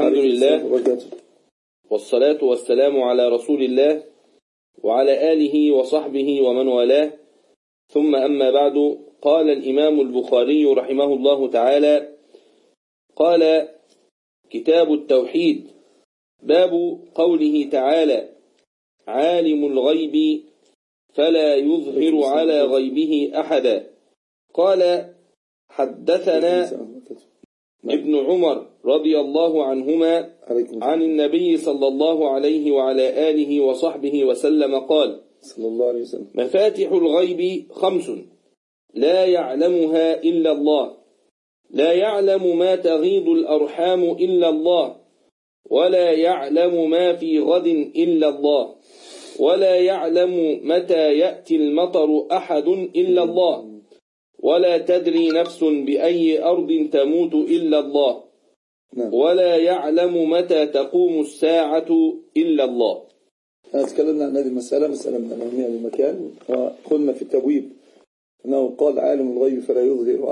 الحمد لله والصلاة والسلام على رسول الله وعلى آله وصحبه ومن والاه، ثم أما بعد. قال الإمام البخاري رحمه الله تعالى: قال كتاب التوحيد، باب قوله تعالى: عالم الغيب فلا يظهر على غيبه أحدا. قال: حدثنا ابن عمر رضي الله عنهما عن النبي صلى الله عليه وعلى آله وصحبه وسلم قال: مفاتح الغيب 5 لا يعلمها إلا الله، لا يعلم ما تغيض الأرحام إلا الله، ولا يعلم ما في غد إلا الله، ولا يعلم متى يأتي المطر أحد إلا الله، ولا تدري نفس بأي أرض تموت إلا الله، ولا يعلم متى تقوم الساعة إلا الله. تكلمنا عن هذه المسألة من أهمية المكان، وقلنا في التبويب أنه قال: عالم الغيب فلا يظهر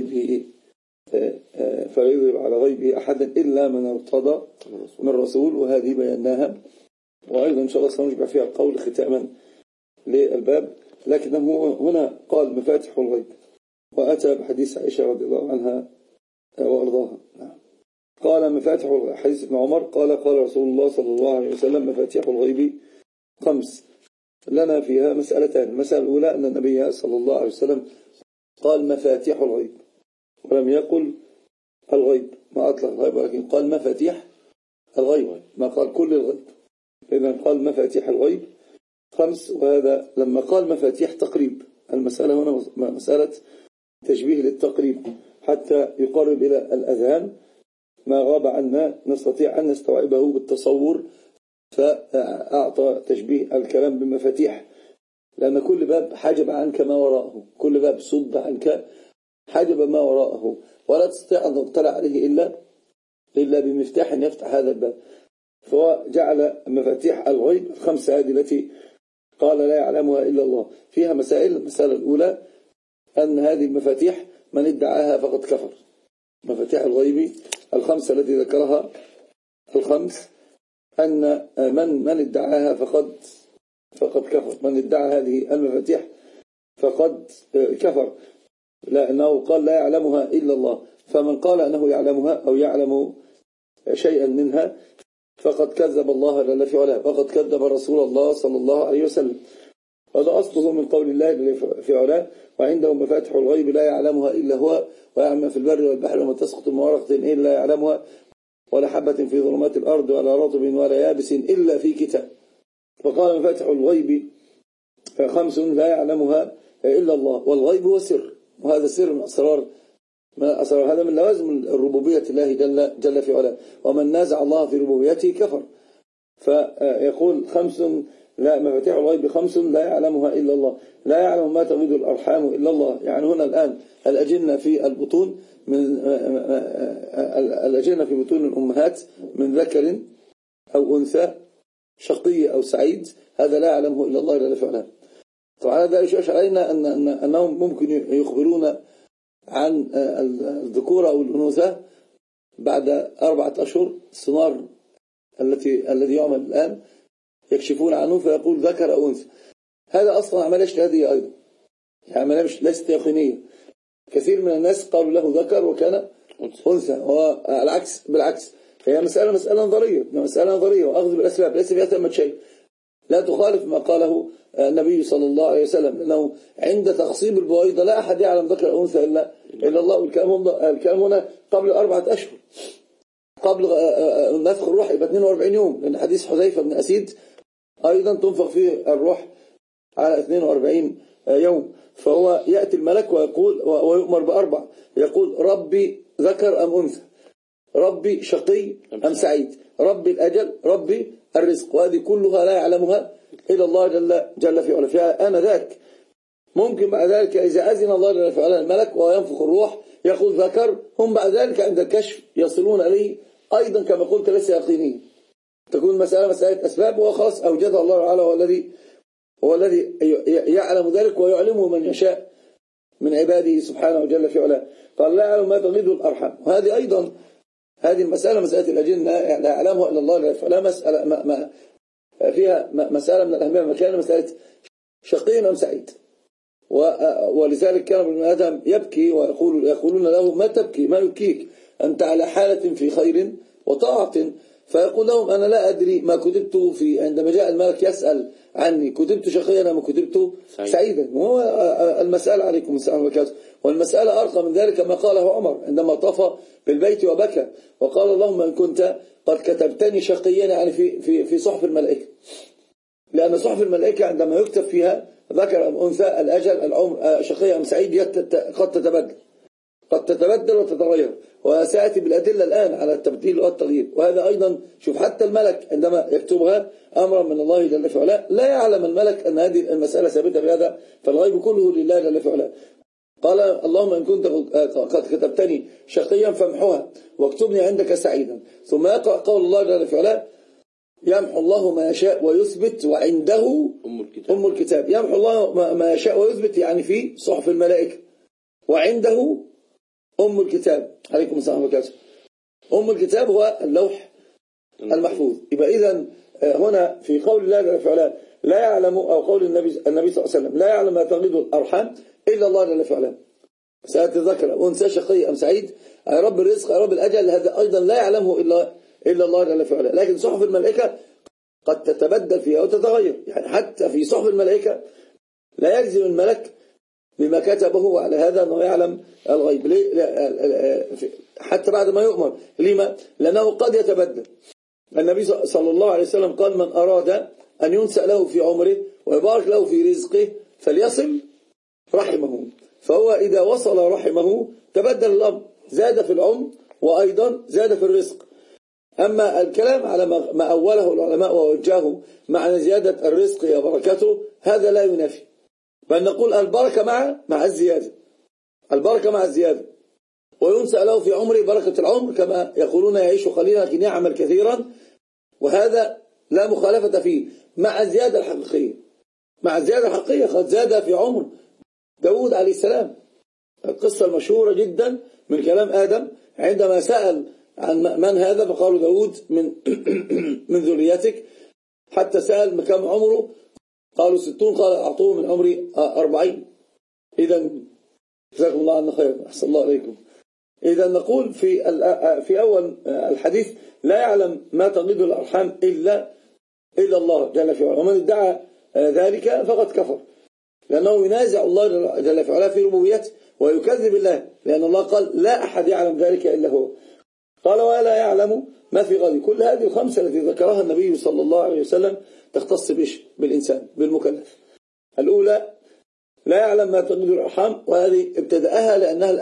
على غيبه أحدا إلا من ارتضى من رسول، وهذه بيناها، وأيضا إن شاء الله سنشبع فيها القول ختاما للباب. لكنه هنا قال مفاتح الغيب، وأتى بحديث عائشة رضي الله عنها وأرضاها. قال مفاتح حديث ابن عمر قال رسول الله صلى الله عليه وسلم: مفاتيح الغيب 5 لنا فيها مسألتان. المسألة الأولى أن النبي صلى الله عليه وسلم قال مفاتيح الغيب، ولم يقل الغيب، ما أطلق الغيب، ولكن قال مفاتيح الغيب، ما قال كل الغيب. إذن قال مفاتيح الغيب 5، وهذا لما قال مفاتيح تقريب. المسألة هنا مسألة تشبيه للتقريب حتى يقرب إلى الأذهان ما غاب عنا، نستطيع أن نستوعبه بالتصور، فأعطى تشبيه الكلام بمفاتيح، لأن كل باب حجب عنك ما وراءه، كل باب صد عنك حجب ما وراءه، ولا تستطيع أن تطلع عليه إلا بمفتاح يفتح هذا الباب. فهو جعل مفاتيح الغيب 5 هذه التي قال لا يعلمها إلا الله. فيها مسائل. المسألة الأولى أن هذه المفاتيح من ادعاها فقد كفر. مفاتيح الغيب 5 التي ذكرها 5 أن من ادعاها فقد كفر. من ادعى هذه المفاتيح فقد كفر، لأنه قال لا يعلمها إلا الله. فمن قال أنه يعلمها أو يعلم شيئا منها فقد كذب الله جل في علاه، فقد كذب رسول الله صلى الله عليه وسلم. هذا أصله من قول الله جل في علاه: وعنده مفاتح الغيب لا يعلمها إلا هو، ويعلم في البر والبحر وما تسقط من ورقة إلا يعلمها، ولا حبة في ظلمات الأرض ولا رطب ولا يابس إلا في كتاب. فقال مفاتح الغيب 5 لا يعلمها إلا الله، والغيب هو سر، وهذا سر من أسرار هذا من لوازم الربوبية الله جل في علاه، ومن نازع الله في ربوبيته كفر. فيقول 5 لا مفاتيح الغيب 5 لا يعلمها إلا الله، لا يعلم ما تغيض الأرحام إلا الله. يعني هنا الآن الأجنة في البطون الأجنة في بطون الأمهات من ذكر أو أنثى، شقي أو سعيد، هذا لا يعلمه إلا الله جل في علاه. طبعا هذا يشعر علينا أنهم ممكن يخبرون عن الذكورة أو الأنوثة بعد 4 أشهر. السونار الذي يعمل الآن يكشفون عنه فيقول ذكر أو أنثى. هذا أصلا عملية اجتهادية أيضا، يعني عملية ليست يقينية. كثير من الناس قالوا له ذكر وكان أنثى، بالعكس. هي مسألة نظرية وأخذ بالأسباب، ليس فيها ثمة شيء، لا تخالف ما قاله النبي صلى الله عليه وسلم، لأنه عند تخصيب البويضة لا أحد يعلم ذكر أو أنثى إلا الله. والكلام هنا قبل 4 أشهر، قبل نفخ الروح يبقى 42 يوم، لأن حديث حذيفة بن أسيد أيضا تنفخ فيه الروح على 42 يوم. فهو يأتي الملك ويقول ويؤمر ب4، يقول: ربي ذكر أم أنثى، ربي شقي أم سعيد، ربي الأجل، ربي الرزق. وهذه كلها لا يعلمها إلا الله جل في علاه. فأنا ذاك ممكن بعد ذلك إذا أذن الله جل في علاه الملك وينفخ الروح يقول ذكر، هم بعد ذلك عند الكشف يصلون إليه أيضا كما قلت ليس يقينيا، تكون مسألة أسباب، وخلاص أوجدها الله تعالى، هو الذي يعلم ذلك ويعلمه من يشاء من عباده سبحانه وجل في علاه. قال لا يعلم ما تغيض الأرحام. وهذه أيضا هذه المسألة مسألة الأجنة لا يعلمها إلا الله، فلا مسألة ما فيها مسألة من الأهمية، مكان مسألة شقي أم سعيد. ولذلك كان ابن آدم يبكي ويقولون له ما تبكي، ما يبكيك، أنت على حالة في خير وطاعة. فيقول لهم أنا لا أدري ما كتبت عندما جاء الملك يسأل عني كتبت شقيا أم كتبت سعيدا. وهو المسألة عليكم السلام وبركاته. والمسألة أرقى من ذلك ما قاله عمر عندما طاف بالبيت وبكى وقال اللهم إن كنت قد كتبتني شقيا، يعني في صحف الملائكة، لأن صحف الملائكة عندما يكتب فيها ذكر أم أنثى الأجل العمر شقي أم سعيد قد تتبدل وتتغير، وسأتي بالأدلة الآن على التبديل والتغيير. وهذا أيضا شوف حتى الملك عندما يكتبها أمرا من الله جل في علاه لا يعلم الملك أن هذه المسألة ثابتة بهذا، فالغيب كله لله جل في علاه. قال اللهم إن كنت قد كتبتني شقيا فامحوها واكتبني عندك سعيدا. ثم يقرأ قول الله جل في علاه يمحو الله ما يشاء ويثبت وعنده أم الكتاب. يمحو الله ما يشاء ويثبت يعني في صحف الملائكة، وعنده أم الكتاب عليكم السلام وبركاته. أم الكتاب هو اللوح المحفوظ. يبقى إذن هنا في قول الله جل وعلا لا يعلم، أو قول النبي صلى الله عليه وسلم لا يعلم ما تغيض الأرحام إلا الله جل وعلا. سأتذكر أنثى شقي أم سعيد، أي رب الرزق أي رب الأجل، هذا أيضا لا يعلمه إلا الله جل وعلا. لكن صحف الملائكة قد تتبدل فيها وتتغير، يعني حتى في صحف الملائكة لا يجزم الملك بما كتبه، وعلى هذا أنه يعلم الغيب. حتى بعد ما يؤمر. لما؟ لأنه قد يتبدل. النبي صلى الله عليه وسلم قال من أراد أن ينسأ له في عمره ويبارك له في رزقه فليصل رحمه. فهو إذا وصل رحمه تبدل الأمر، زاد في العمر وأيضا زاد في الرزق. أما الكلام على ما أوله العلماء ووجهه معنى زيادة الرزق وبركته، هذا لا ينافي، بل نقول البركة مع الزيادة، البركة مع الزيادة. وينسأ له في عمره بركة العمر، كما يقولون يعيش قليلا لكن يعمل كثيرا، وهذا لا مخالفة فيه مع الزيادة الحقيقية. مع الزيادة الحقيقية قد زاد في عمر داود عليه السلام. القصة المشهورة جدا من كلام آدم عندما سأل عن من هذا فقالوا داود من ذريتك، حتى سأل كم عمره قالوا 60، قال أعطوه من عمري 40. إذا جزاكم الله عنا خير، أحسن الله عليكم. إذا نقول في أول الحديث لا يعلم ما تغيض الأرحام إلا الله جل في علاه. ومن ادعى ذلك فقد كفر، لأنه ينازع الله جل في علاه في ربوبيته ويكذب الله، لأن الله قال لا أحد يعلم ذلك إلا هو. قال ولا يعلم ما في غد. كل هذه الخمسة التي ذكرها النبي صلى الله عليه وسلم تختص بالإنسان بالمكلف. الأولى لا يعلم ما تغيض الأرحام، وهذه ابتدأها لأنها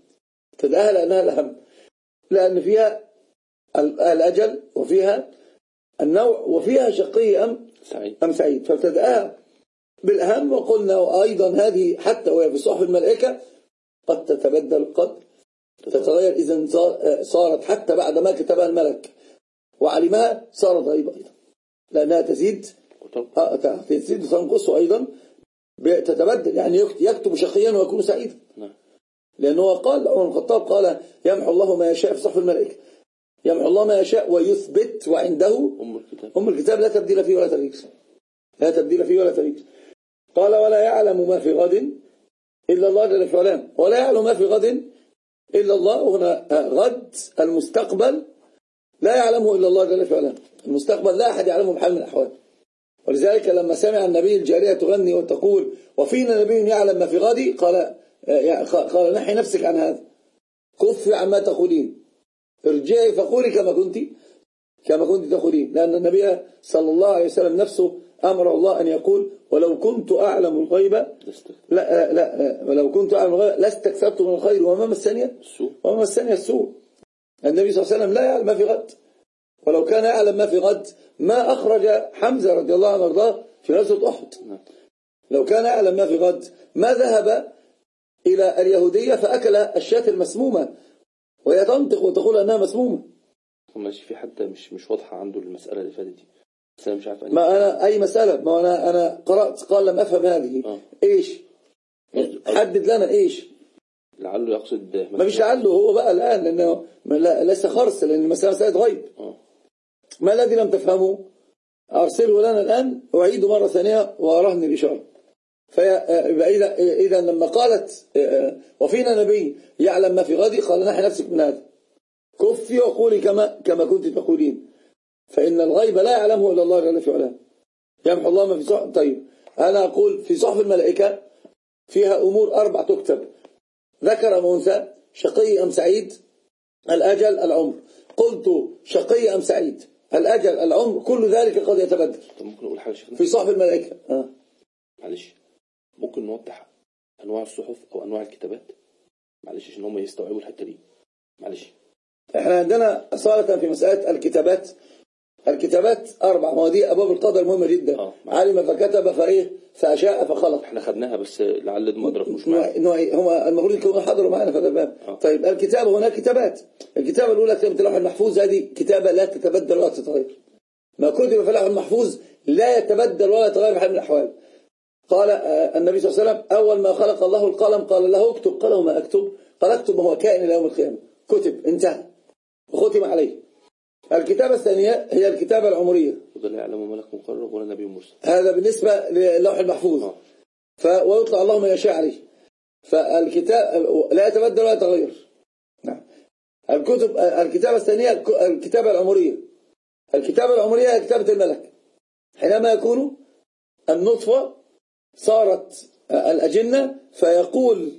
الأهم، لأن فيها الأجل وفيها النوع وفيها شقي أم سعيد، فابتدأها بالأهم. وقلنا أيضا هذه حتى وهي في صحف الملائكة قد تتبدل قد تتغير. إذن صارت حتى بعد ما كتبها الملك وعلمها صارت غيبة أيضا، لأنها تزيد وتنقص أيضا تتبدل. يعني يكتب شقيا ويكون سعيدا، لأنه قال عمر الخطاب قال يمحو الله ما يشاء في صحف الملائكة، يمحو الله ما يشاء ويثبت وعنده أم الكتاب لا تبديل فيه ولا تغيير. قال ولا يعلم ما في غد إلا الله جل في علاه. ولا يعلم ما في غد إلا الله. وهنا غد المستقبل لا يعلمه إلا الله جل في علاه. المستقبل لا أحد يعلمه بحال من الأحوال. ولذلك لما سمع النبي الجارية تغني وتقول وفينا نبي يعلم ما في غد، قال نحي نفسك عن هذا، كفي عما تقولين، ارجعي فقولي كما كنت تقولين. لأن النبي صلى الله عليه وسلم نفسه أمر الله أن يقول ولو كنت أعلم الغيب ولو كنت أعلم الغيب لاستكثرت من الخير وما مسني السوء. النبي صلى الله عليه وسلم لا يعلم ما في غد، ولو كان يعلم ما في غد ما أخرج حمزة رضي الله عنه وارضاه في غزوة أحد. لو كان يعلم ما في غد ما ذهب إلى اليهودية فأكل الشاة المسمومة، وهي تنطق وتقول أنها مسمومة. ماشي، في حتى مش واضحة عنده المسألة اللي فاتت دي، بس أنا مش عارف ما أنا أي مسألة، ما أنا قرأت قال لم أفهم هذه. إيش حدد لنا إيش لعله يقصد ما فيش لعله، هو بقى الآن لأنه ليس خرص، لأن مسألة غيب. ما الذي لم تفهمه أرسله لنا الآن أعيد مرة ثانية وأرهن الإشارة. إذا لما قالت وفينا نبي يعلم ما في غد، قال نحي نفسك من هذا، كفي وقولي كما كنت تقولين، فإن الغيب لا يعلمه إلا الله جل في علاه. يمحو الله ما في صحف. طيب أنا أقول في صحف الملائكة فيها أمور 4 تكتب، ذكر أم أنثى، شقي أم سعيد، الأجل، العمر. قلت شقي أم سعيد، الأجل، العمر، كل ذلك قد يتبدل. ممكن نقول حاجة شيخنا في صحف الملائكة. معلش، ممكن نوضح أنواع الصحف أو أنواع الكتابات، معلش عشان هم يستوعبوا الحتة دي. معلش، احنا عندنا أصالة في مسألة الكتابات 4 مواضيع، أبواب القدر مهمة جدا. علم فكتب فأشاء فخلق. احنا خدناها بس لعل ما أدركوش معنا. هم المفروض يكونوا حضروا معنا في الباب. طيب الكتابة، هناك كتابات. الكتابة الأولى كتابة اللوح المحفوظ، هذه كتابة لا تتبدل ولا تتغير. ما كتب في اللوح المحفوظ لا يتبدل ولا يتغير في حال من الأحوال. قال النبي صلى الله عليه وسلم أول ما خلق الله القلم قال له اكتب، قال له ما أكتب؟ قال اكتب ما هو كائن إلى يوم القيامة. كتب، انتهى وختم عليه. الكتابة الثانية هي الكتابة العمرية، لا يعلم ملك مقرب ولا نبي مرسل، هذا بالنسبة للوح المحفوظ. ويطلع الله من يشاء عليه. فالكتاب لا يتبدل ولا يتغير. نعم. الكتابة الثانية الكتابة العمرية. الكتابة العمرية هي كتابة الملك، حينما يكون النطفة صارت الأجنة فيقول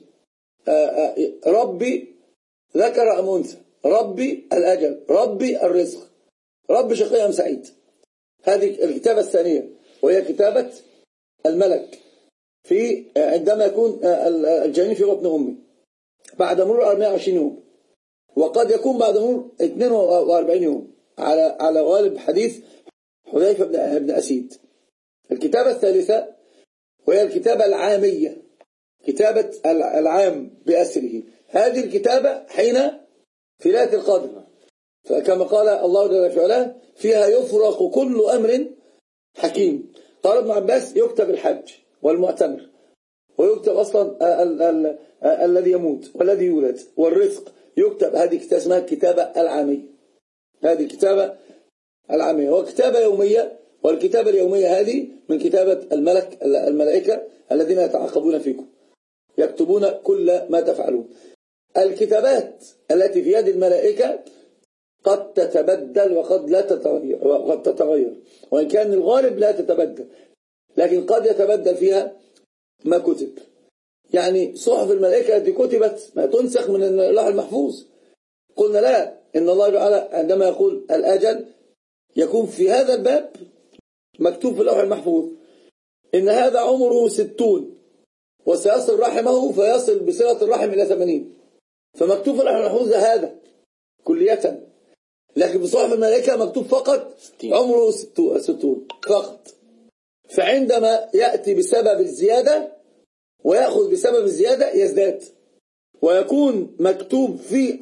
ربي ذكر أم أنثى، ربي الأجل، ربي الرزق، ربي شقي أم سعيد. هذه الكتابة الثانية، وهي كتابة الملك في عندما يكون الجنين في بطن أمه بعد مرور 24 يوم، وقد يكون بعد مرور 42 يوم على غالب حديث حذيفة بن أسيد. الكتابة الثالثة وهي الكتابة العامية، كتابة العام بأسره. هذه الكتابة حين في ليلة القدر، فكما قال الله جل وعلا فيها يفرق كل أمر حكيم. قال ابن عباس يكتب الحج والمؤتمر، ويكتب أصلا الذي يموت والذي يولد والرزق يكتب. هذه كتابة اسمها الكتابة العامية. هذه الكتابة العامية وكتابة يومية، والكتابة اليومية هذه من كتابة الملائكة الذين يتعاقبون فيكم يكتبون كل ما تفعلون. الكتابات التي في يد الملائكة قد تتبدل وقد لا تتغير، وقد تتغير، وإن كان الغالب لا تتبدل، لكن قد يتبدل فيها ما كتب. يعني صحف الملائكة التي كتبت ما تنسخ من اللوح المحفوظ. قلنا لا، إن الله تعالى عندما يقول الأجل يكون في هذا الباب مكتوب في اللوح المحفوظ إن هذا عمره 60 وسيصل رحمه فيصل بصلة الرحم إلى 80، فمكتوب في اللوح المحفوظ هذا كلية. لكن في صحف الملائكة مكتوب فقط عمره 60 فقط. فعندما يأتي بسبب الزيادة ويأخذ بسبب الزيادة يزداد، ويكون مكتوب في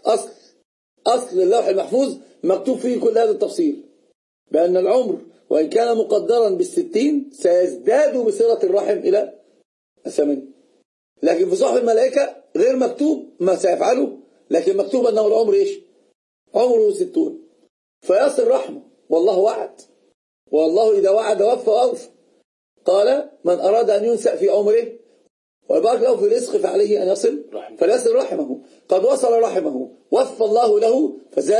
أصل اللوح المحفوظ مكتوب فيه كل هذا التفصيل، بأن العمر وإن كان مقدرا بال60 سيزداد بصلة الرحم إلى 80. لكن في صحف الملائكة غير مكتوب ما سيفعله، لكن مكتوب أنه العمر إيش؟ عمره 60 فيصل رحمه، والله وعد، والله إذا وعد وفى وأوفى. قال من أراد أن ينسأ في عمره ويبارك له في رزقه فعليه أن يصل فليصل رحمه. قد وصل رحمه وفى الله له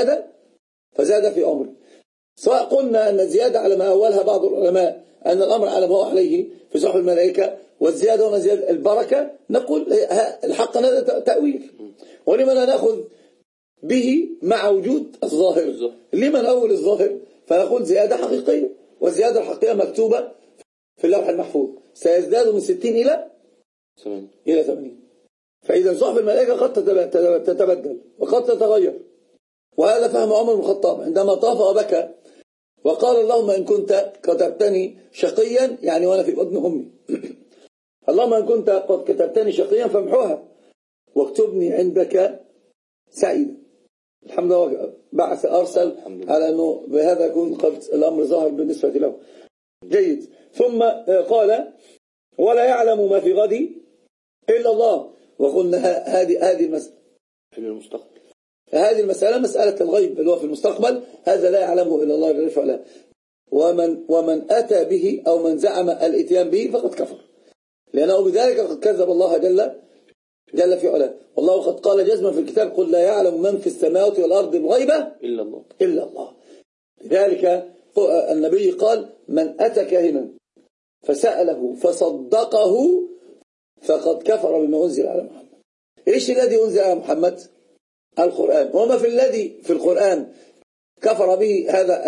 فزاد في عمره. سواء قلنا أن الزيادة على ما أولها بعض العلماء أن الأمر على ما هو عليه في صحف الملائكة، والزيادة هنا زيادة البركة، نقول الحق هذا تأويل، ولما لا نأخذ به مع وجود الظاهر. لما نأول الظاهر فنقول زيادة حقيقية، والزيادة الحقيقية مكتوبة في اللوح المحفوظ سيزداد من 60 إلى 80. فإذا صحف الملائكة قد تتبدل وقد تتغير. وهذا فهم عمر بن الخطاب عندما طاف وبكى وقال اللهم إن كنت كتبتني شقيا، يعني وأنا في بطن أمي اللهم إن كنت قد كتبتني شقيا فامحوها واكتبني عندك سعيدا. الحمد لله بعث أرسل على أنه بهذا يكون قد الأمر ظاهر بالنسبة له. جيد. ثم قال ولا يعلم ما في غد إلا الله. وقلنا هذه المسألة المستقبل، هذه المسألة مسألة الغيب اللي هو في المستقبل، هذا لا يعلمه إلا الله جل وعلا. ومن أتى به أو من زعم الاتيان به فقد كفر، لأنه بذلك قد كذب الله جل في علاه. والله قد قال جزما في الكتاب: قل لا يعلم من في السماوات والأرض الغيبة إلا الله. لذلك النبي قال: من أتى كاهنا فسأله فصدقه فقد كفر بما أنزل على محمد. إيش الذي أنزل على محمد؟ القرآن. وما في الذي في القرآن كفر به هذا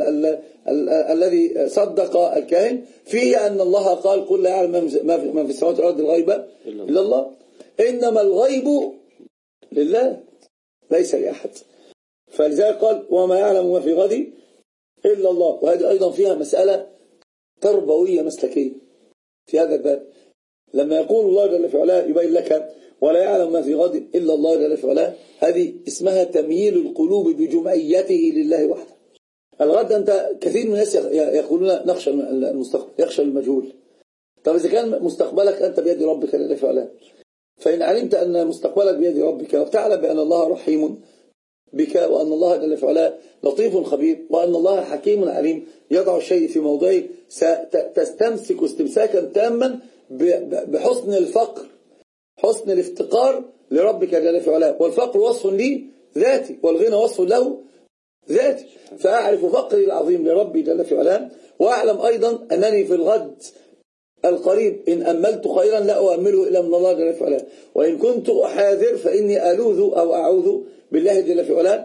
الذي صدق الكاهن فيه أن الله قال: قل لا يعلم من في السماوات والأرض الغيبة إلا الله. إنما الغيب لله ليس لأحد. فلذلك قال: وما يعلم ما في غد إلا الله. وهذه أيضا فيها مسألة تربوية مسلكية في هذا الباب. لما يقول الله جل في علاه يبين لك: ولا يعلم ما في غد إلا الله جل في علاه، هذه اسمها تمييل القلوب بجمعيته لله وحده. الغد أنت كثير من الناس يقولون نخشى المستقبل، يخشى المجهول. طب إذا كان مستقبلك أنت بيد ربك جل في علاه، فإن علمت أن مستقبلك بيد ربك وتعلم بأن الله رحيم بك وأن الله جل في علاه لطيف خبير وأن الله حكيم عليم يضع الشيء في موضعه، ستستمسك استمساكا تاما بحسن الفقر، حسن الافتقار لربك جل في علاه. والفقر وصف لي ذاتي والغنى وصف له ذاتي. فأعرف فقري العظيم لربي جل في علاه، وأعلم أيضا أنني في الغد القريب إن أملت خيرا لا أؤمله إلا من الله جل في علاه، وإن كنت أحاذر فإني ألوذ أو أعوذ بالله جل في علاه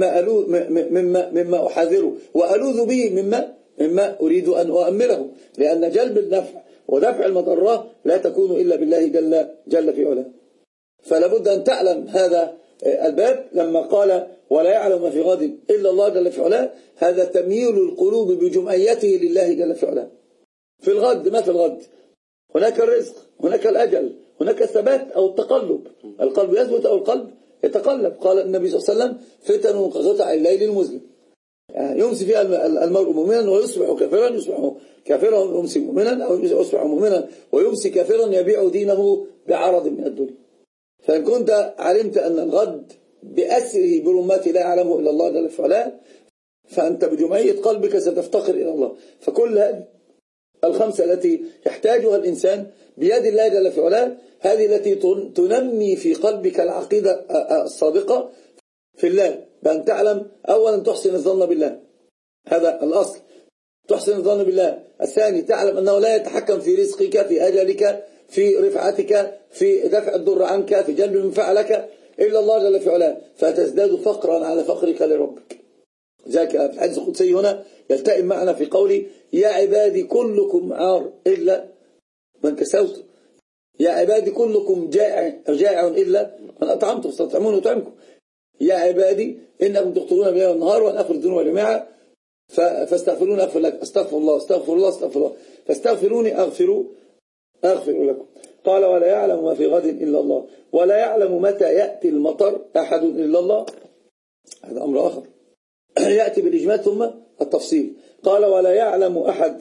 مما أحاذره، وألوذ به مما أريد أن أؤمله، لأن جلب النفع ودفع المضرة لا تكون إلا بالله جل في علاه. فلا بد أن تعلم هذا الباب لما قال: ولا يعلم ما في غد إلا الله جل في علاه، هذا تمييل القلوب بجمعيته لله جل في علاه. في الغد، ما في الغد؟ هناك الرزق، هناك الأجل، هناك الثبات أو التقلب. القلب يثبت أو القلب يتقلب. قال النبي صلى الله عليه وسلم: فتن كقطع الليل المظلم، يعني يمسي فيها المرء مؤمنا ويصبح كافرا، يصبح كافرا ويمسي مؤمنا، أو يصبح مؤمنا ويمسي كافرا يبيع دينه بعرض من الدنيا. فإن كنت علمت أن الغد بأسره برمات لا يعلمه إلا الله جل وعلا، فأنت بجمعية قلبك ستفتقر إلى الله. فكل هذه الخمسة التي يحتاجها الإنسان بيد الله جل وعلا، هذه التي تنمي في قلبك العقيدة الصادقة في الله، بأن تعلم أولا تحسن الظن بالله، هذا الأصل، تحسن الظن بالله. الثاني تعلم أنه لا يتحكم في رزقك، في أجلك، في رفعتك، في دفع الضر عنك، في جلب المنفعة لك إلا الله جل وعلا، فتزداد فقرا على فقرك لربك. ذاك في الحديث القدسي هنا يلتئم معنا في قولي: يا عبادي كلكم عار إلا من كسوت، يا عبادي كلكم جائع إلا من أطعمته فستطعمون وطعمكم، يا عبادي إنكم تخطئون بالليل والنهار وأنا أغفر الذنوب جميعا فاستغفروني أغفر لك. استغفر الله استغفر الله استغفر الله، فاستغفروني أغفر لكم. قال: ولا يعلم ما في غد إلا الله، ولا يعلم متى يأتي المطر أحد إلا الله. هذا أمر آخر يأتي بالإجمال ثم التفصيل. قال: ولا يعلم أحد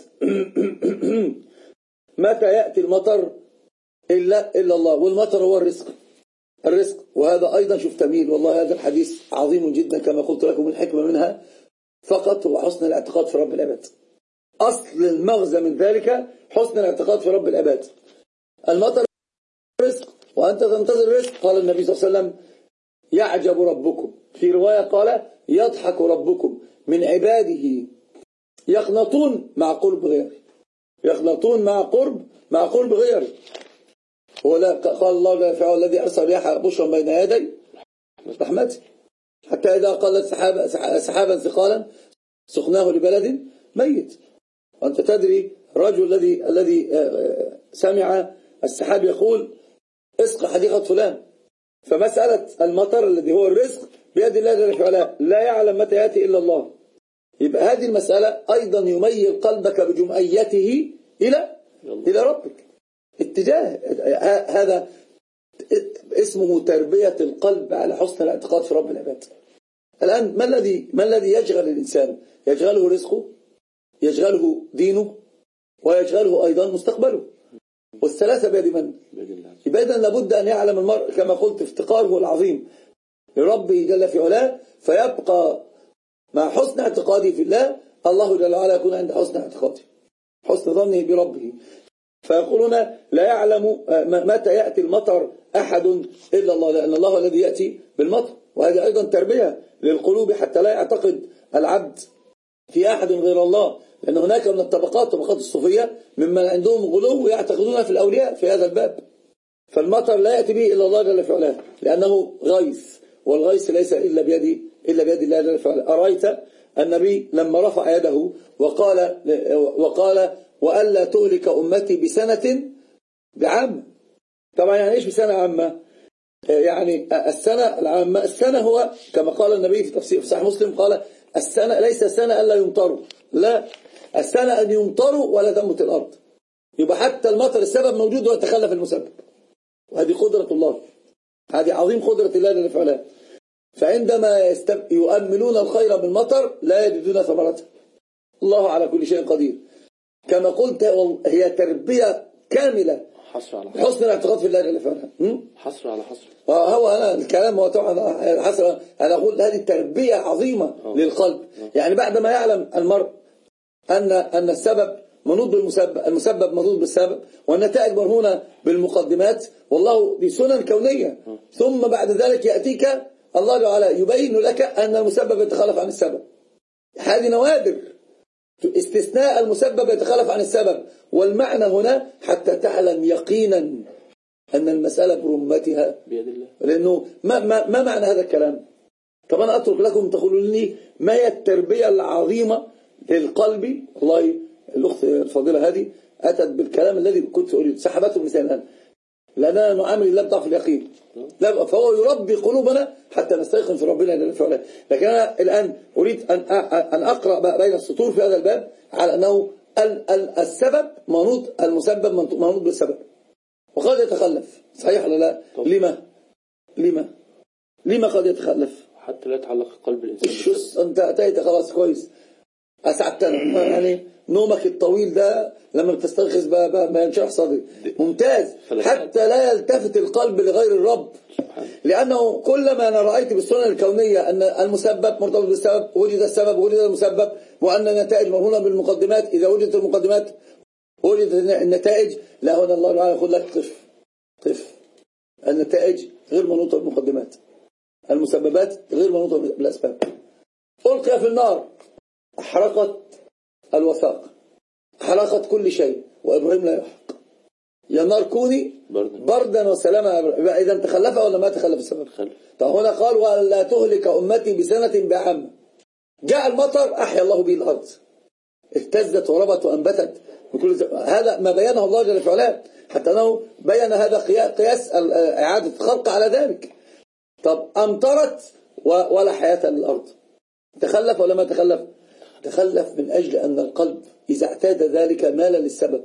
متى يأتي المطر إلا الله. والمطر هو الرزق. وهذا أيضا شوف تميل، والله هذا الحديث عظيم جدا كما قلت لكم. الحكمة منها فقط هو حسن الاعتقاد في رب العباد. أصل المغزى من ذلك حسن الاعتقاد في رب العباد. المطر رزق وأنت تنتظر رزق. قال النبي صلى الله عليه وسلم: يعجب ربكم، في رواية قال: يضحك ربكم من عباده يقنطون مع قرب غيره، يقنطون مع قرب غيره. قال الله جل وعلا: الذي أرسل رياح بشرا بين يدي رحمته حتى إذا قلت سحابا ثقالا سقناه لبلد ميت. وأنت تدري الرجل الذي سمع السحاب يقول: اسق حديقة فلان. فمسألة المطر الذي هو الرزق بيد الله جل وعلا، لا يعلم متى يأتي إلا الله. يبقى هذه المسألة أيضا يميل قلبك بجمعيته إلى ربك. اتجاه هذا اسمه تربية القلب على حسن الاعتقاد في رب العباد. الآن ما الذي يشغل الإنسان؟ يشغله رزقه، يشغله دينه، ويشغله أيضا مستقبله. والثلاثة بيد من؟ يبقى إذن لابد أن يعلم المرء كما قلت افتقاره العظيم لربه جل في علاه، فيبقى مع حسن اعتقاده في الله، الله جل وعلا يكون عند حسن اعتقاده، حسن ظنه بربه. فيقولون لا يعلم متى يأتي المطر أحد إلا الله، لأن الله الذي يأتي بالمطر. وهذه أيضا تربية للقلوب حتى لا يعتقد العبد في أحد غير الله، لأن هناك من الطبقات الصوفية ممن عندهم غلو يعتقدون في الأولياء في هذا الباب. فالمطر لا يأتي به إلا الله جل في علاه، لأنه غيث، والغيث ليس إلا بيد الله جل في علاه. أرأيت النبي لما رفع يده وقال وألا تهلك أمتي بسنة بعامة. طبعا يعني إيش بسنة عامة؟ يعني السنة العامة، السنة هو كما قال النبي في تفسير في صحيح مسلم، قال السنة ليس السنة ألا يمطروا، لا، السنة أن يمطروا ولا تنبت الأرض. يبقى حتى المطر السبب موجود ويتخلف المسبب، وهذه قدرة الله، هذه عظيم قدرة الله جل وعلا. فعندما يؤملون الخير بالمطر لا يجدون ثمرته. الله على كل شيء قدير. كما قلت هي تربية كاملة، حسن الاعتقاد في الله جل وعلا. حصر على حصر. هو أنا الكلام هو طبعا حسن، أنا أقول هذه تربية عظيمة للقلب. يعني بعد ما يعلم المرء أن السبب منوط بالمسبب، المسبب منوط بالسبب، والنتائج مرهونة بالمقدمات، والله بسنن كونية، ثم بعد ذلك يأتيك الله تعالى يبين لك أن المسبب يتخلف عن السبب. هذه نوادر استثناء المسبب يتخلف عن السبب، والمعنى هنا حتى تعلم يقينا أن المسألة برمتها بيد الله. لأنه ما معنى هذا الكلام؟ طب أنا أترك لكم تقولون لي ما هي التربية العظيمة للقلب. والله الأخت الفاضلة هذه أتت بالكلام الذي كنت أريد، سحبته المثال الآن، لأننا نعامل الله بضعف اليقين، فهو يربي قلوبنا حتى نستيقن في ربنا جل وعلا. لكن أنا الآن أريد أن أقرأ بين السطور في هذا الباب على أنه السبب منوط، المسبب منوط بالسبب، وقد يتخلف، صحيح ولا لا؟ لما قد يتخلف؟ حتى لا يتعلق قلب الإنسان. أنت أتيت خلاص كويس، أسعدتنا. يعني نومك الطويل ده لما بتستيقظ ما ينشرح صدري، ممتاز، حتى لا يلتفت القلب لغير الرب. لأنه كلما أنا رأيت بالسنن الكونية أن المسبب مرتبط بالسبب، وجد السبب وجد المسبب، وأن النتائج مرهونة بالمقدمات، إذا وجدت المقدمات وجدت النتائج. لا، هنا الله تعالى يقول لك قف، النتائج غير منوطة بالمقدمات، المسببات غير منوطة بالأسباب. ألقي في النار، أحرقت الوثاق، أحرقت كل شيء، وإبراهيم لا يحرق. يا نار كوني بردا وسلاما. إذا تخلف ولا ما تخلف السبب؟ فهنا قال ولا تهلك أمتي بسنة بعامة. جاء المطر أحيا الله به الأرض، اهتزت وربت وأنبتت. هذا ما بيانه الله جل وعلا، حتى أنه بيان هذا قياس إعادة خلق على ذلك. طب أمطرت ولا حياة للأرض، تخلف ولا ما تخلف؟ تخلف من أجل أن القلب إذا اعتاد ذلك مال للسبب،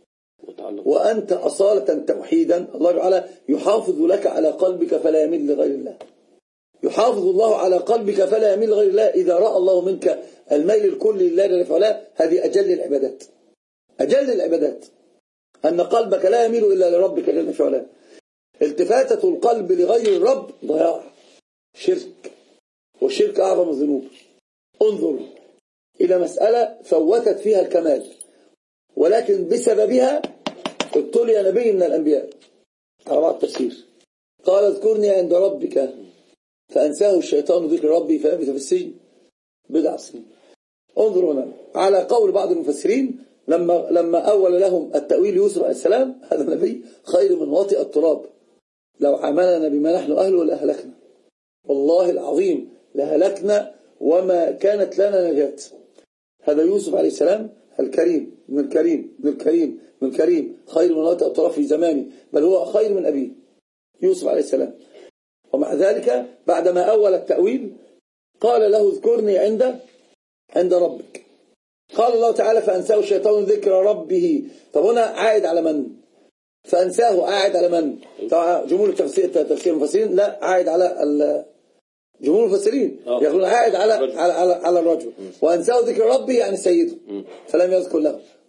وأنت أصالة توحيدا الله تعالى يحافظ لك على قلبك فلا يميل لغير الله. يحافظ الله على قلبك فلا يميل لغير الله. إذا رأى الله منك الميل الكلي لله جل وعلا، هذه أجل العبادات، أجل العبادات، أن قلبك لا يميل إلا لربك جل وعلا. التفاتة القلب لغير الرب ضياع، شرك، والشرك أعظم الذنوب. انظر إلى مسألة فوتت فيها الكمال، ولكن بسببها ابتلي نبي من الأنبياء. على التفسير قال اذكرني عند ربك فأنساه الشيطان ذكر ربي فلبث في السجن بضع سنين. انظر هنا على قول بعض المفسرين لما أول لهم التأويل يوسف عليه السلام، هذا النبي خير من واطئ التراب، لو عملنا بما نحن أهله لأهلكنا، والله العظيم لهلكنا وما كانت لنا نجاة. هذا يوسف عليه السلام الكريم من الكريم من الكريم من الكريم، خير من واطئ التراب في زمانه، بل هو خير من أبيه يوسف عليه السلام. ومع ذلك بعدما أول التأويل قال له اذكرني عند ربك. قال الله تعالى فأنساه الشيطان ذكر ربه. طب هنا عائد على من؟ فأنساه عائد على من؟ طبعا جمهور تفسير المفسرين لا، عائد على جمهور المفسرين يقولون عائد على الرجل. وأنساه ذكر ربه يعني سيده، فلم يذكر له.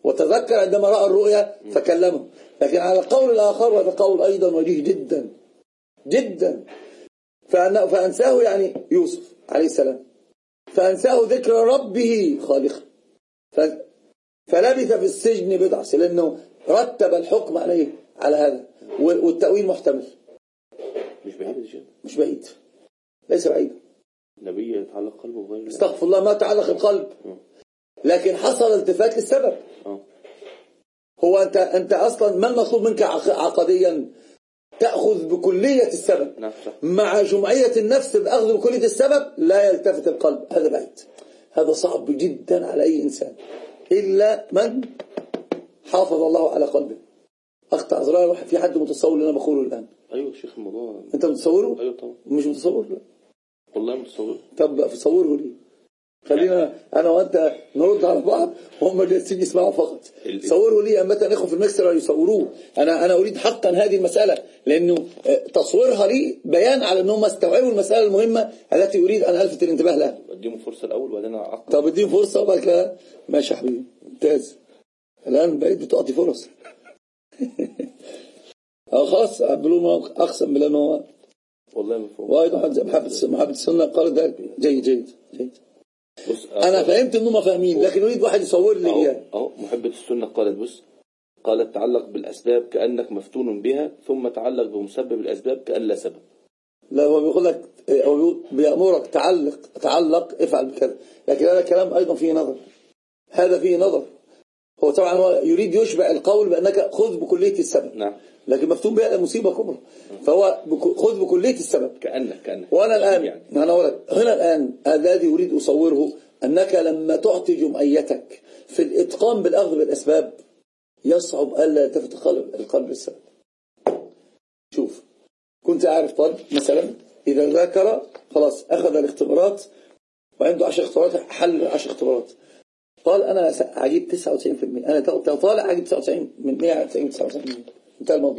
وتذكر عندما رأى الرؤيا فكلمه. لكن على القول الآخر، وهذا قول أيضا وجيه جدا جدا، فأنساه يعني يوسف عليه السلام، فأنساه ذكر ربه خالقا، فلبث في السجن بضع سنين، لأنه رتب الحكم عليه على هذا. والتأويل محتمل، مش بعيد يا شيخ، مش بعيد، ليس بعيد. النبي يتعلق قلبه غير، استغفر الله، ما تعلق القلب، لكن حصل التفات للسبب. هو أنت أصلا ما المطلوب منك عقديا؟ تأخذ بكلية السبب مع جمعية النفس بأخذ بكلية السبب، لا يلتفت القلب، هذا بعيد، هذا صعب جدا على أي إنسان إلا من حافظ الله على قلبه. أخطأ أزرار، في حد متصور اللي أنا بقوله الآن؟ أيوة شيخ، الموضوع أنت متصوره؟ أيوة طبعا. مش متصور؟ لا والله متصور. طب تصوره لي، خلينا أنا وأنت نرد على بعض وهم جالسين يسمعوا فقط. صوروا لي أمتى نخوا في المكسر يصوروه. أنا أريد حقا هذه المسألة، لأنه تصويرها لي بيان على أنهم استوعبوا المسألة المهمة التي أريد أن ألفت الانتباه لها. أديهم فرصة الأول وبعدين أعقب. طب اديهم فرصة وبعد كده ماشي يا حبيبي، ممتاز. الآن بقيت بتعطي فرص. خلاص عبد الله أقسم بالله أنه والله مفهوم. وأيضا محبة السنة قال ده جيد جيد جيد. أنا فهمت إنهم فاهمين، لكن أريد واحد يصور لي إياه. محبة السنة قالت بص، قالت تعلق بالأسباب كأنك مفتون بها، ثم تعلق بمسبب الأسباب كأن لا سبب. لا، هو بيقول لك، هو بيأمرك تعلق افعل بكذا، لكن هذا الكلام أيضا فيه نظر، هذا فيه نظر. هو طبعا هو يريد يشبع القول بأنك خذ بكلية السبب. نعم. لكن مفتون بها مصيبة كبرى. فهو خذ بكلية السبب كأنك. وأنا الآن يعني. أنا أقول لك هنا الآن الذي أريد أصوره أنك لما تعطي جمعيتك في الإتقان بالأخذ بالأسباب يصعب ألا يلتفت القلب للسبب. شوف، كنت أعرف طالب مثلا إذا ذاكر خلاص أخذ الاختبارات وعنده 10 اختبارات، حل 10 اختبارات، قال أنا هجيب 99%، أنا طالع هجيب 99 من 100 99%، انتهى الموضوع.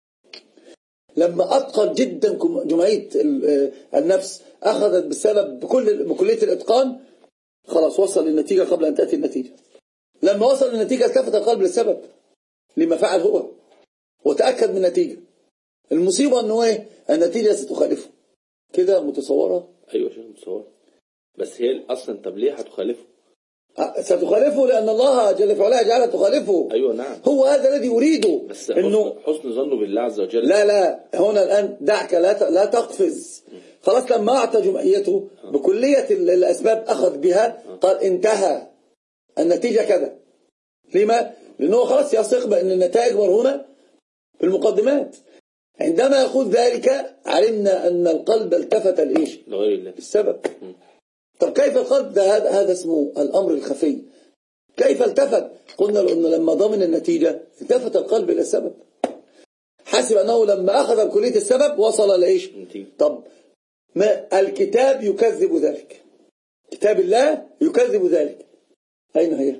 لما أتقن جدا جمعية النفس أخذت بالسبب بكلية الإتقان، خلاص وصل للنتيجة قبل أن تأتي النتيجة. لما وصل للنتيجة التفت القلب للسبب لما فعل هو وتأكد من النتيجة. المصيبة أنه إيه؟ النتيجة ستخالفه. كده متصورة؟ أيوة شيخ متصورة، بس هي أصلا طب ليه هتخالفه؟ ستخالفه لأن الله جل في علاه جعلها تخالفه. أيوة نعم. هو هذا الذي أريده، بس إنه حسن ظنه بالله عز وجل. لا هنا الآن دعك، لا تقفز. خلاص لما أعطى جمعيته بكلية الأسباب أخذ بها، قال انتهى النتيجة كذا. لما؟ لأنه خلاص يثق بأن النتائج مرهونة في المقدمات. عندما يقول ذلك علمنا أن القلب التفت لإيش؟ لغير الله، السبب. طب كيف القلب ده؟ هذا اسمه الأمر الخفي. كيف التفت؟ قلنا أنه لما ضمن النتيجة التفت القلب إلى السبب، حسب أنه لما أخذ بكلية السبب وصل لإيش؟ طب ما الكتاب يكذب ذلك، كتاب الله يكذب ذلك، أين هي؟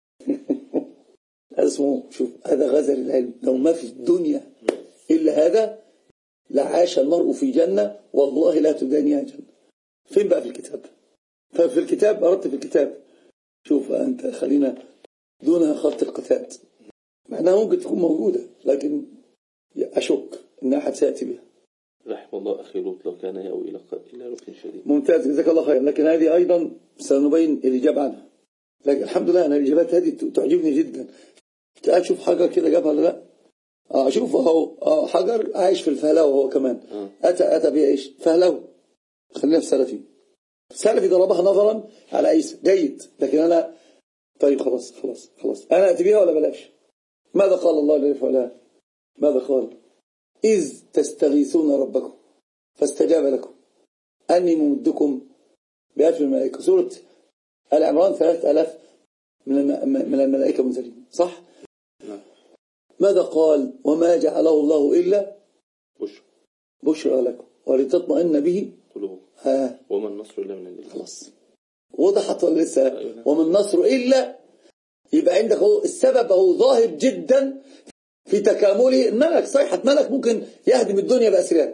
هذا اسمه، شوف هذا غزل العلم. لو ما في الدنيا إلا هذا لعاش المرء في جنة، والله لا تدانيها جنة. فين بقى في الكتاب؟ ففي الكتاب أردت في الكتاب، شوف أنت خلينا دونها خط القتاد، معناها ممكن تكون موجودة لكن أشك إن أحد سيأتي بها. رحم الله أخي لوط لو كان يأوي إلى ركن شديد. ممتاز، جزاك الله خير. لكن هذه أيضا سنبين الإجابة عنها، لكن الحمد لله أنا الإجابات هذه تعجبني جدا. تعال شوف حجر كده جابها ولا لا؟ شوف أهو حجر عايش في الفهلوة هو كمان. أتى بها إيش؟ فهلوة. خلينا في سلفي ضربها نظرا على عيسى جيد، لكن أنا طيب خلاص أنا أتي بها ولا بلاش؟ ماذا قال الله جل وعلا؟ ماذا قال؟ إذ تستغيثون ربكم فاستجاب لكم أني ممدكم ب1000 الملائكة. سورة آل عمران 3000 من الملائكة منزلين، صح؟ ماذا قال؟ وما جعله الله إلا بشرى لكم ولتطمئن به قلوبكم. وما النصر إلا من عند الله. خلاص وضحت ولا لسه؟ وما النصر إلا، يبقى عندك هو السبب هو ظاهر جدا في تكامله. الملك صيحة ملك ممكن يهدم الدنيا بأسرها.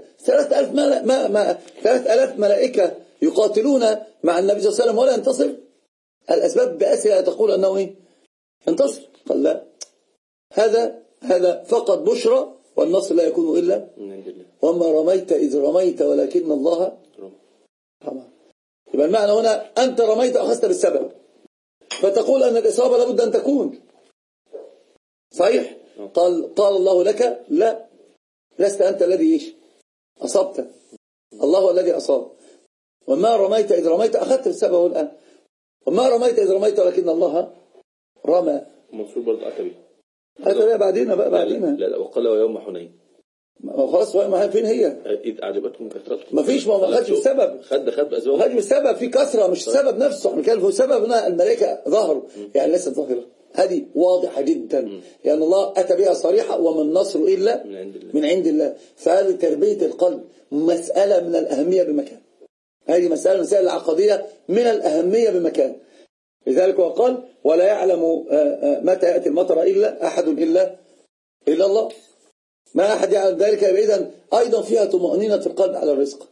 3000 ملائكة يقاتلون مع النبي صلى الله عليه وسلم ولا ينتصر. الأسباب بأسرها تقول أنه انتصر. قال لا، هذا فقط بشرى، والنصر لا يكون إلا من عند الله. وما رميت إذ رميت ولكن الله رمى. يبقى المعنى هنا أنت رميت أخذت بالسبب، فتقول أن الإصابة لابد أن تكون صحيح. قال الله لك لا، لست أنت الذي أصبت، الله الذي أصاب. وما رميت إذ رميت أخذت بالسبب الآن، وما رميت إذ رميت ولكن الله رمى. منصور برضه أتى بها بعدين بقى بعدين. لا وقال ويوم حنين. خلاص ما فين هي؟ إذ أعجبتكم كثرتكم. ما فيش، ما خدش بالسبب. خد بأسباب. خد بالسبب، في كثرة مش السبب نفسه. احنا كان في السبب هنا الملائكة ظهروا، يعني ليست ظاهرة. هذه واضحة جدا، لأن الله أتى بها صريحة، وما النصر إلا من عند الله. فهذه تربية القلب مسألة من الأهمية بمكان. هذه مسألة العقدية من الأهمية بمكان. لذلك وقال ولا يعلم متى يأتي المطر إلا أحد إلا الله. ما أحد يعلم ذلك. إذن أيضا فيها طمأنينة القلب على الرزق.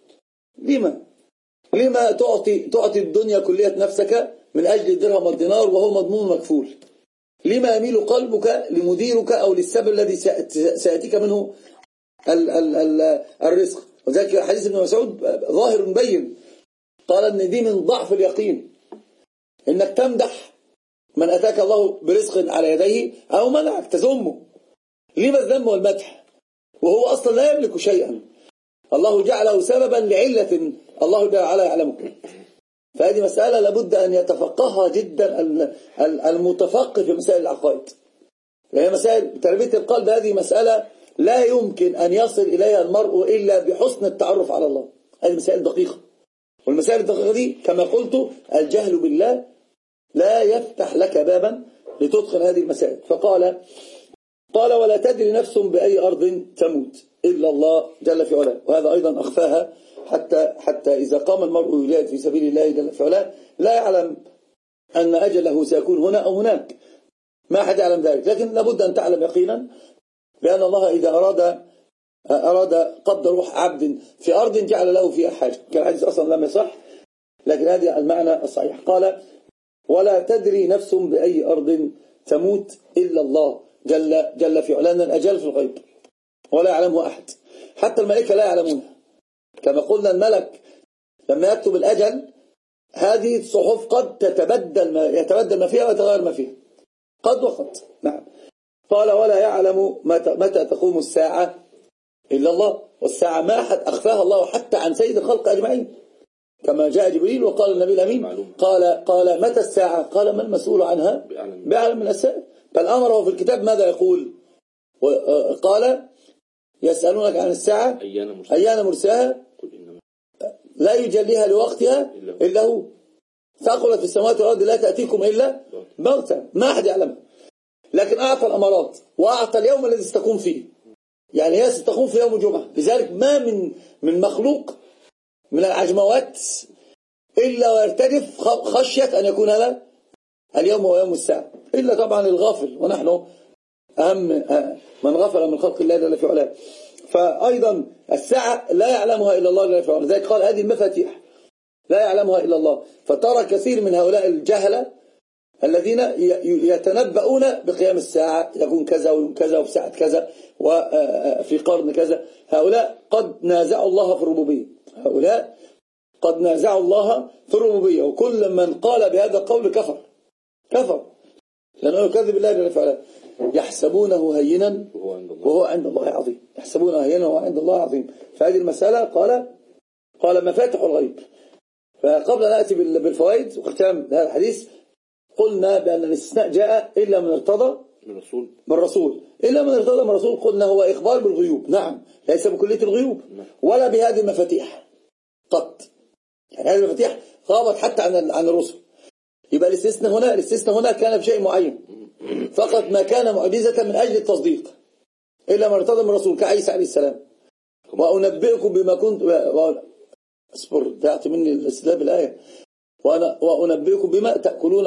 لما تعطي الدنيا كلية نفسك من أجل الدرهم والدينار وهو مضمون مكفول؟ لما يميل قلبك لمديرك أو للسبب الذي سيأتيك منه الرزق؟ وذلك حديث ابن مسعود ظاهر مبين، قال أن دي من ضعف اليقين، إنك تمدح من أتاك الله برزق على يديه أو منعك تذمه. لما الذم والمدح وهو أصلا لا يملك شيئا؟ الله جعله سببا لعلة الله تعالى يعلمه. فهذه مسألة لابد أن يتفقهها جدا المتفقه في مسائل العقائد، لأن مسائل تربية القلب هذه مسألة لا يمكن أن يصل إليها المرء إلا بحسن التعرف على الله. هذه مسائل دقيقة، والمسائل الدقيقة دي كما قلت الجهل بالله لا يفتح لك بابا لتدخل هذه المسائل. فقال ولا تدري نفس بأي أرض تموت إلا الله جل في علاه. وهذا أيضا أخفاها حتى إذا قام المرء يجاهد في سبيل الله جل في علاه لا يعلم أن أجله سيكون هنا أو هناك، ما أحد يعلم ذلك. لكن لابد أن تعلم يقينا بأن الله إذا أراد قبض روح عبد في أرض جعل له فيها حاجة. كان الحديث أصلا لم يصح، لكن هذا المعنى الصحيح. قال ولا تدري نفس بأي أرض تموت إلا الله جل في علاه. الأجال في الغيب ولا يعلمه أحد، حتى الملائكة لا يعلمونها. كما قلنا الملك لما يكتب الأجل هذه الصحف قد يتبدل ما فيها ويتغير ما فيها، قد وقد. نعم. قال ولا يعلم متى تقوم الساعة إلا الله. والساعة ما أحد أخفاها الله حتى عن سيد الخلق أجمعين، كما جاء جبريل وقال النبي الأمين قال متى الساعة؟ قال ما المسؤول عنها بأعلم من السائل. بل أمره في الكتاب ماذا يقول؟ قال يسألونك عن الساعة أيان مرساها لا يجليها لوقتها إلا هو ثقلت في السماوات والأرض لا تأتيكم إلا بغتة، ما أحد يعلمها. لكن أعطى الأمارات وأعطى اليوم الذي ستقوم فيه، يعني هي ستقوم في يوم الجمعة. لذلك ما من مخلوق من العجموات إلا ويرتجف خشية أن يكون هذا اليوم هو يوم الساعة، إلا طبعا الغافل، ونحن أهم من غفل من خلق الله جل في علاه. فأيضا الساعة لا يعلمها إلا الله جل في علاه. ذلك قال هذه المفاتيح لا يعلمها إلا الله. فترى كثير من هؤلاء الجهلة الذين يتنبؤون بقيام الساعة، يكون كذا ويوم كذا وفي ساعة كذا وفي قرن كذا، هؤلاء قد نازعوا الله في الربوبية. هؤلاء قد نازعوا الله في الربوبية، وكل من قال بهذا القول كفر لأنه يكذب الله جل وعلا. يحسبونه هينا وهو عند الله عظيم. يحسبونه هينا وهو عند الله عظيم. فهذه المسألة قال مفاتح الغيب. فقبل أن نأتي بالفوائد وختام هذا الحديث قلنا بأن الاستثناء جاء إلا من ارتضى من رسول. إلا من ارتضى من رسول قلنا هو إخبار بالغيوب، نعم، ليس بكلية الغيوب ولا بهذه المفاتيح قط. يعني هذه المفاتيح غابت حتى عن الرسل. يبقى الاستثناء هنا كان بشيء معين فقط، ما كان معجزة من أجل التصديق إلا من ارتضى من رسول كعيسى عليه السلام. وأنبئكم بما كنت اصبر تعطي مني الاستدلال بالآية. وأنبئكم بما تأكلون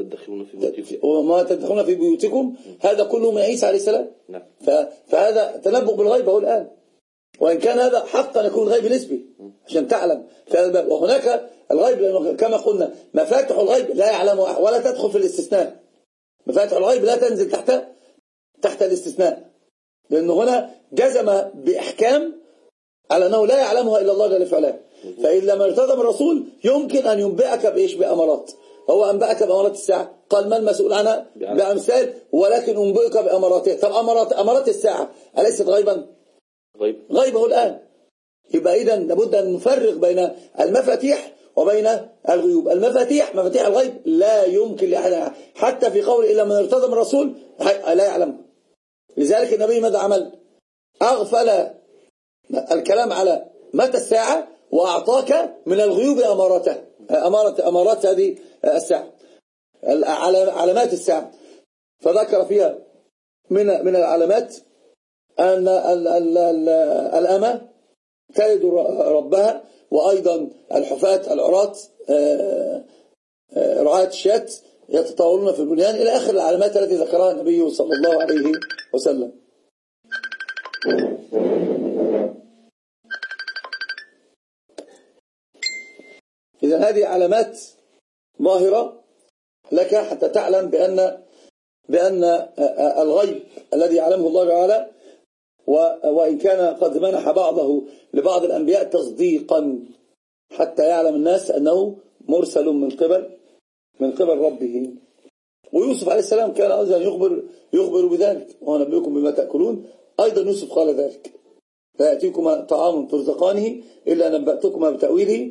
وما تدخلون في بيوتكم. هذا كله من عيسى عليه السلام. فهذا تنبؤ بالغيب هو الآن، وإن كان هذا حقا يكون غيب نسبي عشان تعلم في هذا الباب. وهناك الغيب كما قلنا مفاتح الغيب لا يعلمها ولا تدخل في الاستثناء. مفاتيح الغيب لا تنزل تحت الاستثناء، لأنه هنا جزم بإحكام على أنه لا يعلمها إلا الله جل وعلا. فإن لم ارتضى من الرسول يمكن أن ينبئك بإيش؟ بأمارات. هو أنبأك بأمارات الساعة، قال ما المسؤول عنها بأمثال، ولكن أنبئك بأماراتها. طب أمارات الساعة أليست غيبا؟ غيبه الآن. يبقى إذن لابد أن نفرق بين المفاتيح وبين الغيوب. المفاتيح مفاتيح الغيب لا يمكن لأحد، حتى في قول إلا من ارتضى من الرسول لا يعلم. لذلك النبي ماذا عمل؟ أغفل الكلام على متى الساعة وأعطاك من الغيوب أمارات هذه الساعة، علامات الساعة. فذكر فيها من العلامات أن الأمة تلد ربها، وأيضا الحفاة العراة رعاة الشاة يتطاولون في البنيان، إلى آخر العلامات التي ذكرها النبي صلى الله عليه وسلم. إذا هذه علامات ظاهرة لك حتى تعلم بأن الغيب الذي يعلمه الله تعالى، وإن كان قد منح بعضه لبعض الأنبياء تصديقا حتى يعلم الناس أنه مرسل من قبل ربه. ويوسف عليه السلام كان أيضا يخبر بذلك، وأنبئكم بما تأكلون. أيضا يوسف قال ذلك: لا يأتيكم طعام ترزقانه إلا نبأتكما بتأويله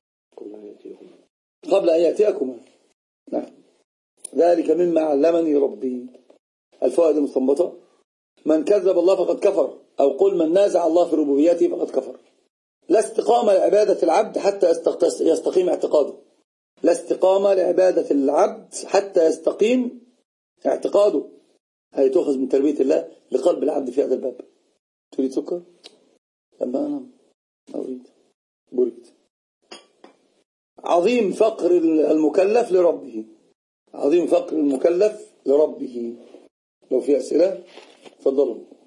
قبل أن يأتيكما. نعم، ذلك مما علمني ربي. الفوائد المستنبطة: من كذب الله فقد كفر، أو قل من نازع الله في ربوبيته فقد كفر. لا استقامة لعبادة العبد حتى يستقيم اعتقاده. لا استقامة لعبادة العبد حتى يستقيم اعتقاده. هي تؤخذ من تربية الله لقلب العبد في هذا الباب. تريد سكر؟ لما أنا أريد بريد. عظيم فقر المكلف لربه. عظيم فقر المكلف لربه. لو في أسئلة تفضلوا.